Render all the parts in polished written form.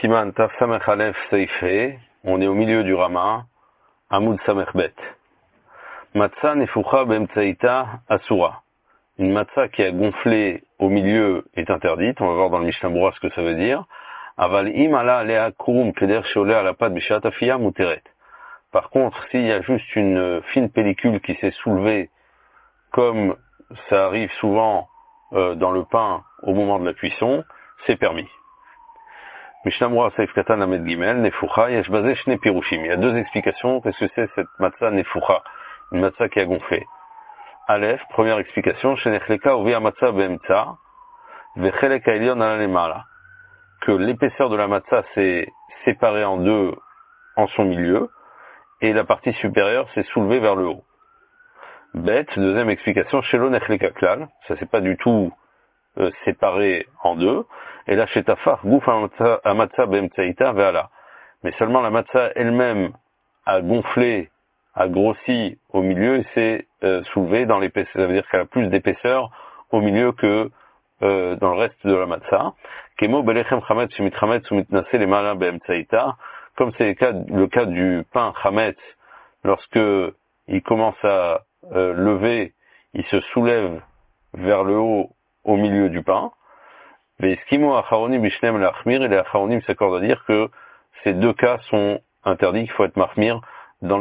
Siman Taf Samech Aleph Seifé, on est au milieu du Rama, Amoud Samech Bet. Matzah Nefucha Bemtsaïta Asura. Une matzah qui a gonflé au milieu est interdite, on va voir dans le Mishnah Berurah ce que ça veut dire. Aval im ala alea kurum keder sheoleh ala pat bishat afiyah muteret. Par contre, s'il y a juste une fine pellicule qui s'est soulevée, comme ça arrive souvent dans le pain au moment de la cuisson, c'est permis. Mishnah Berurah Seif Katan Lamed Gimel, Nefucha, Yesh Bazeh Shne Pirushim. Il y a deux explications. Qu'est-ce que c'est cette matzah Nefucha? Une matzah qui a gonflé. Aleph, première explication, Shenechleka Uvi Matzah Beemtsa, Vechelek Haelyon Ala Lemala. Que l'épaisseur de la matzah s'est séparée en deux en son milieu, et la partie supérieure s'est soulevée vers le haut. Bet, deuxième explication, Shelo Nechleka Klal, ça s'est pas du tout séparé en deux, et là chez Tafar, Gouf Amatzah Beemtsaïta Ve'ala. Mais seulement la matzah elle-même a gonflé, a grossi au milieu et s'est soulevée dans l'épaisseur. Ça veut dire qu'elle a plus d'épaisseur au milieu que dans le reste de la matzah. Kemo Belechem Chametz Shemitchametz Umitnase Lemala Beemtsaïta, comme c'est le cas du pain Chametz, lorsque il commence à lever, il se soulève vers le haut au milieu du pain. Les Eskimo Acharonim Bishnem Lachmir, et les Acharonim s'accordent à dire que ces deux cas sont interdits, qu'il faut être Mahmir dans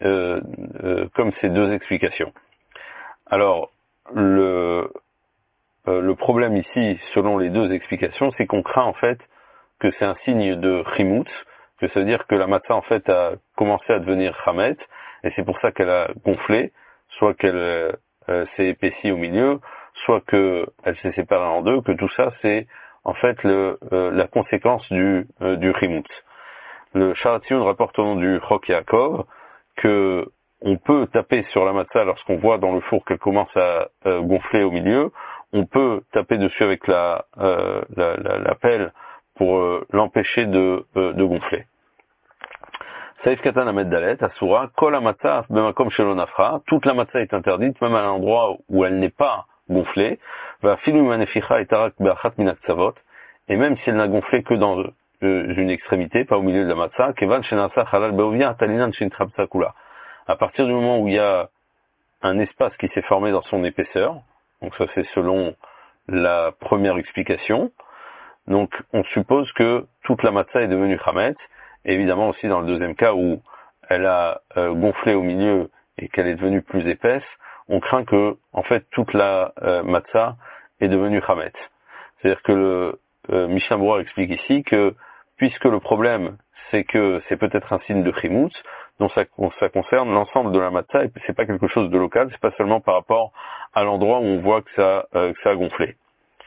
comme ces deux explications. Alors, le problème ici, selon les deux explications, c'est qu'on craint en fait que c'est un signe de chimout, que ça veut dire que la matzah en fait a commencé à devenir chametz, et c'est pour ça qu'elle a gonflé, soit qu'elle s'est épaissie au milieu, soit qu'elle s'est séparée en deux, que tout ça c'est en fait la conséquence du chimout. Le Sharatzion rapporte au nom du Chok Yaakov que on peut taper sur la matzah lorsqu'on voit dans le four qu'elle commence à gonfler au milieu. On peut taper dessus avec la pelle pour l'empêcher de gonfler. Saïf Katan Ahmed Dalet, Asura, Kol Amatzah Bemakom Shelo Nafra, toute la matzah est interdite, même à l'endroit où elle n'est pas gonflée. Va Filu Maneficha et Tarak Be'achat Minat Savot, et même si elle n'a gonflé que dans une extrémité, pas au milieu de la matzah, Kevan Shenasa Halal Beovia Talinan Shintrapsa Kula. À partir du moment où il y a un espace qui s'est formé dans son épaisseur, donc ça c'est selon la première explication, donc on suppose que toute la matzah est devenue chametz, et évidemment aussi dans le deuxième cas où elle a gonflé au milieu et qu'elle est devenue plus épaisse, on craint que en fait toute la matzah est devenue chametz. C'est-à-dire que le Mishnah Berurah explique ici que puisque le problème c'est que c'est peut-être un signe de chimout, donc ça concerne l'ensemble de la matzah, et c'est pas quelque chose de local, c'est pas seulement par rapport à l'endroit où on voit que ça a gonflé.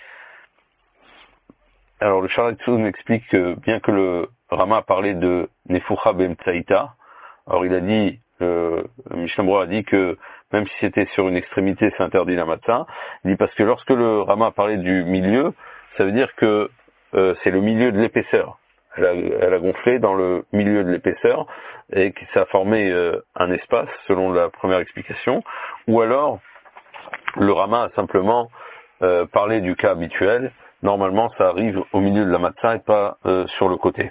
Alors le Sharatzion explique que bien que le Rama a parlé de Nefucha Bemtsaïta, alors il a dit, Mishnah Berurah a dit que même si c'était sur une extrémité, c'est interdit la matzah. Il dit parce que lorsque le Rama a parlé du milieu, ça veut dire que c'est le milieu de l'épaisseur. Elle a gonflé dans le milieu de l'épaisseur et que ça a formé un espace selon la première explication. Ou alors le Rama a simplement parlé du cas habituel. Normalement ça arrive au milieu de la matzah et pas sur le côté.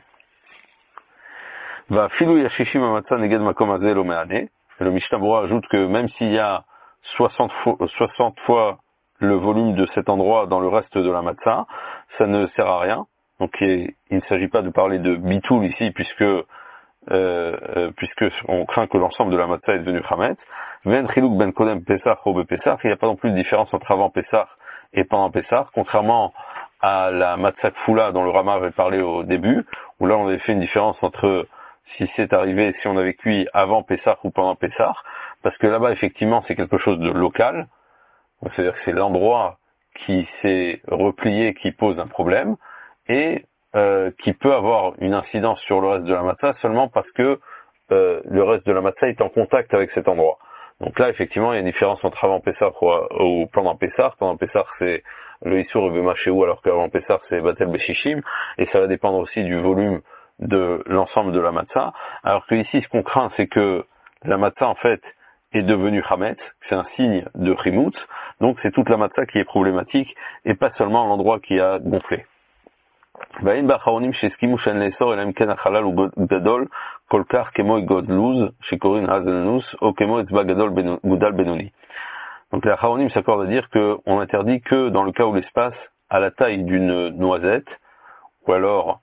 Va filou yashishim matzah neged makom hazeh lo me'aneh. Le Mishnah Berurah ajoute que même s'il y a 60 fois le volume de cet endroit dans le reste de la matzah, ça ne sert à rien. Donc il ne s'agit pas de parler de bitoul ici puisque on craint que l'ensemble de la matzah est devenu chametz. Ven chiluk ben kodem pesach ou pesach, il n'y a pas non plus de différence entre avant pesach et pendant pesach, contrairement à la matzah kfula dont le Rama avait parlé au début, où là on avait fait une différence entre si c'est arrivé, si on avait cuit avant pesach ou pendant pesach, parce que là-bas effectivement c'est quelque chose de local, c'est-à-dire que c'est l'endroit qui s'est replié qui pose un problème, et qui peut avoir une incidence sur le reste de la matzah seulement parce que le reste de la matzah est en contact avec cet endroit. Donc là, effectivement, il y a une différence entre avant Pessah ou pendant Pessah. Pendant Pessah, c'est le Issour et Bemachéou, alors qu'avant Pessah, c'est Batel Beshishim, et ça va dépendre aussi du volume de l'ensemble de la matzah. Alors que ici, ce qu'on craint, c'est que la matzah, en fait, est devenue chametz, c'est un signe de chimout, donc c'est toute la matzah qui est problématique, et pas seulement l'endroit qui a gonflé. ואין באחרונים שהסכימו שאין לאסור אלא אם כן החלל הוא גדול כל כך כמו גוד לוז שקוראים האזנוס או כמו אצבע גודל בינוני. Donc les Acharonim s'accordent à dire qu'on interdit que dans le cas où l'espace a la taille d'une noisette ou alors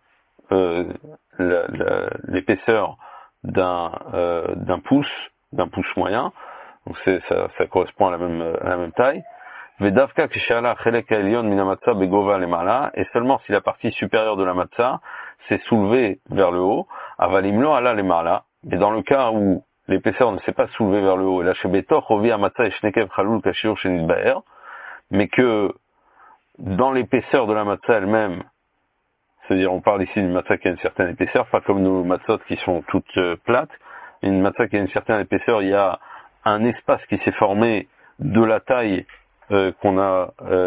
l'épaisseur d'un pouce moyen, donc ça correspond à la même taille. Vedavka kishala chelek elyon min hamatza begova lemala, et seulement si la partie supérieure de la matzah s'est soulevée vers le haut, avalimlo ala lemala, mais dans le cas où l'épaisseur ne s'est pas soulevée vers le haut, et la shebetoch rovi hamatza eshnekev chalul kashiur shenit baer, mais que dans l'épaisseur de la matzah elle-même, c'est-à-dire on parle ici d'une matzah qui a une certaine épaisseur, pas comme nos matzot qui sont toutes plates, une matzah qui a une certaine épaisseur, il y a un espace qui s'est formé de la taille qu'on a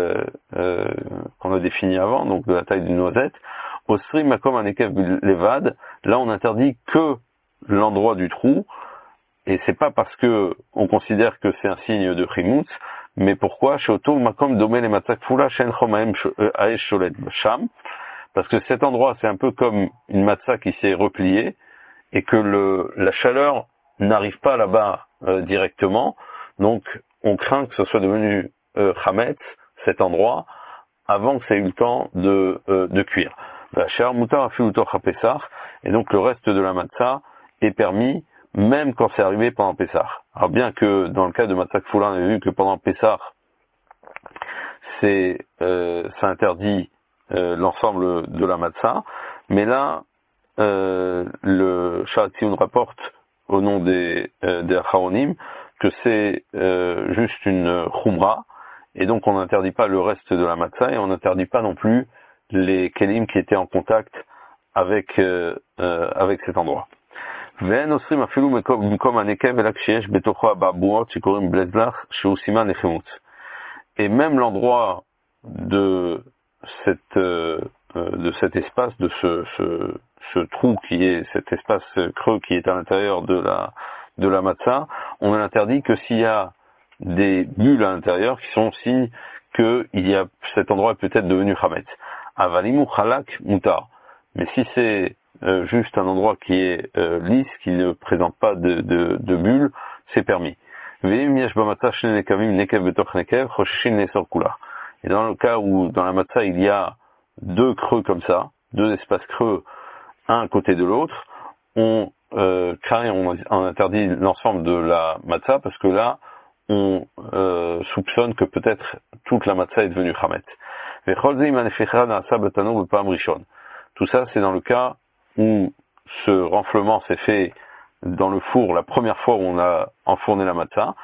défini avant, donc de la taille d'une noisette. Osri makom anekev levad, là on interdit que l'endroit du trou, et c'est pas parce que on considère que c'est un signe de chimutz, mais pourquoi? Shoto makom domé le matzah kfula shen chomaem aesh sholet sham, parce que cet endroit c'est un peu comme une matzah qui s'est repliée, et que la chaleur n'arrive pas là-bas directement, donc on craint que ce soit devenu chametz, cet endroit, avant que ça ait eu le temps de cuire. Et donc le reste de la matzah est permis, même quand c'est arrivé pendant Pessah. Alors bien que dans le cas de matzah kfula, on avait vu que pendant Pessah, ça interdit l'ensemble de la matzah, mais là, le Shahatzion rapporte au nom des Acharonim que c'est juste une chumra, et donc on n'interdit pas le reste de la matzah, et on n'interdit pas non plus les kelim qui étaient en contact avec cet endroit. Et même l'endroit de cet espace, de ce trou qui est cet espace creux qui est à l'intérieur de la matzah, on ne l'interdit que s'il y a des bulles à l'intérieur qui sont signe que cet endroit est peut-être devenu chametz. Avalimu chalak mutar. Mais si c'est juste un endroit qui est lisse, qui ne présente pas de bulles, c'est permis. Et dans le cas où dans la matzah il y a deux creux comme ça, deux espaces creux, un à côté de l'autre, on interdit l'ensemble de la matzah parce que là, on soupçonne que peut-être toute la matzah est devenue chametz. Tout ça, c'est dans le cas où ce renflement s'est fait dans le four la première fois où on a enfourné la matzah.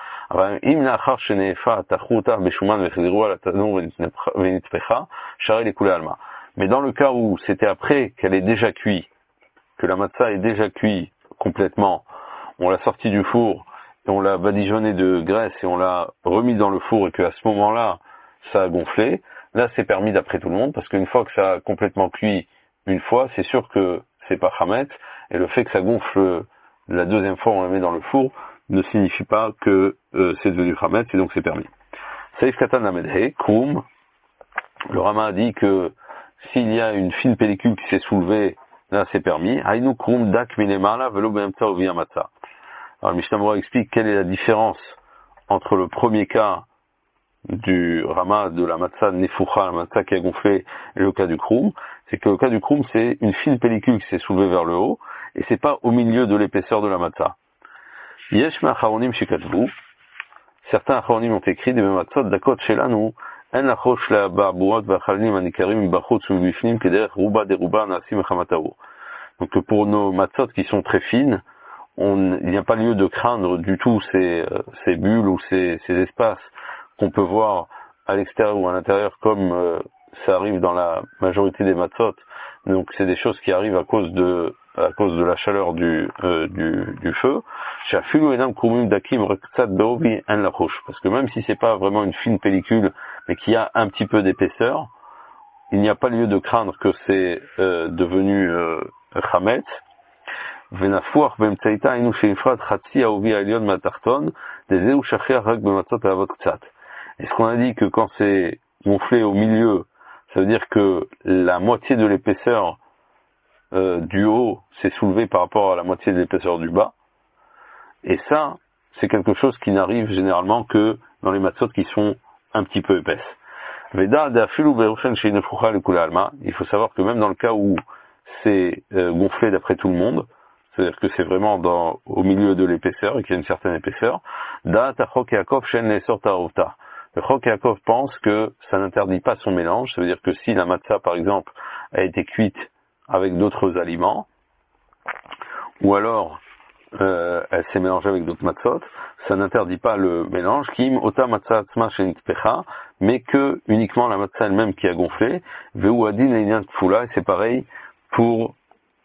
Mais dans le cas où c'était après qu'elle est déjà cuite, que la matzah est déjà cuite complètement, on l'a sortie du four et on l'a badigeonné de graisse et on l'a remis dans le four et qu'à ce moment-là, ça a gonflé, là c'est permis d'après tout le monde, parce qu'une fois que ça a complètement cuit une fois, c'est sûr que c'est pas chametz, et le fait que ça gonfle la deuxième fois on la met dans le four ne signifie pas que c'est devenu chametz, et donc c'est permis. Saïf Katan Lamedhe, Koum, le Rama a dit que s'il y a une fine pellicule qui s'est soulevée, là c'est permis. Haïnou Koum Dak Minemala Velo Beemtsa Ovia Matzah. Alors le Mishnah Berurah explique quelle est la différence entre le premier cas du Rama de la matzah nefucha, la matzah qui a gonflé, et le cas du kroum. C'est que le cas du kroum, c'est une fine pellicule qui s'est soulevée vers le haut, et c'est pas au milieu de l'épaisseur de la matzah. Yesh me'acharonim shikatvu, certains acharonim ont écrit des matzot dakot shelanu, en lachosh la ba'buot v'achalinim anikarim bachutz u'bifnim kederech ruba deruba na'asim echamatahu. Donc pour nos matzot qui sont très fines, il n'y a pas lieu de craindre du tout ces bulles ou ces espaces qu'on peut voir à l'extérieur ou à l'intérieur, comme ça arrive dans la majorité des matzot. Donc c'est des choses qui arrivent à cause de la chaleur du feu. Parce que même si c'est pas vraiment une fine pellicule, mais qu'il y a un petit peu d'épaisseur, il n'y a pas lieu de craindre que c'est devenu chametz. Et ce qu'on a dit que quand c'est gonflé au milieu, Ça veut dire que la moitié de l'épaisseur du haut s'est soulevée par rapport à la moitié de l'épaisseur du bas. Et ça, c'est quelque chose qui n'arrive généralement que dans les matzot qui sont un petit peu épaisses. Il faut savoir que même dans le cas où c'est gonflé d'après tout le monde, c'est-à-dire que c'est vraiment au milieu de l'épaisseur et qu'il y a une certaine épaisseur, le Chok Yaakov pense que ça n'interdit pas son mélange. Ça veut dire que si la matzah, par exemple, a été cuite avec d'autres aliments, ou alors elle s'est mélangée avec d'autres matzot, ça n'interdit pas le mélange, kim ota matzah atzma shenitpecha, mais que uniquement la matzah elle-même qui a gonflé, veu adin leinian kfula, et c'est pareil pour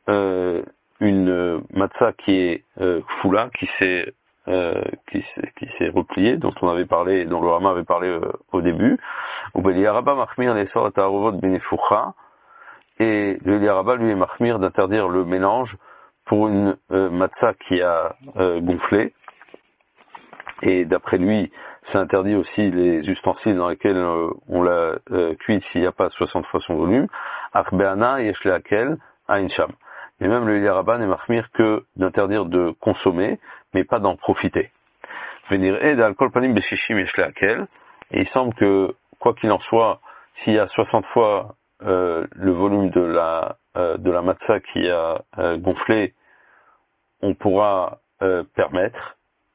une matzah qui est kfula, qui s'est repliée, dont on avait parlé, dont le Rama avait parlé au début, ou Rabba machmir lesor ta'aruvot benefucha, et le Rabba lui est machmir d'interdire le mélange pour une matzah qui a gonflé, et d'après lui, ça interdit aussi les ustensiles dans lesquels on l'a cuit s'il n'y a pas 60 fois son volume. Achbeana yeshleakel ainsham. Et même le Rabban est machmir que d'interdire de consommer, mais pas d'en profiter. Venir ed alcool panim beshishim yeshleakel. Et il semble que, quoi qu'il en soit, s'il y a 60 fois le volume de la matzah qui a gonflé, on pourra permettre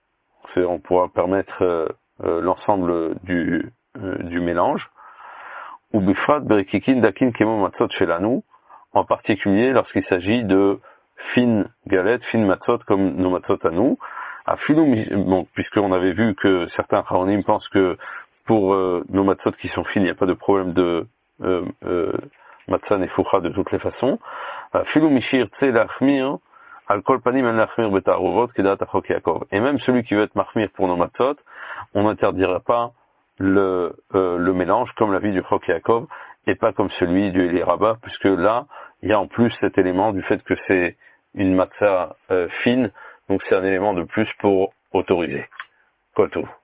l'ensemble du mélange. Ou bifrat berikikin dakin kemo matzot shelanu, en particulier lorsqu'il s'agit de fines galettes, fines matzot comme nos matzot à nous. Bon, puisqu'on avait vu que certains chachamim pensent que pour nos matzot qui sont fines, il n'y a pas de problème de matzah nefucha de toutes les façons. Afilu mishir tse lachmir. Et même celui qui veut être mahmir pour nos matzot, on n'interdira pas le mélange comme l'avis du Chok Yaakov et pas comme celui du Eli Rabba, puisque là, il y a en plus cet élément du fait que c'est une matzah fine, donc c'est un élément de plus pour autoriser. Kotou.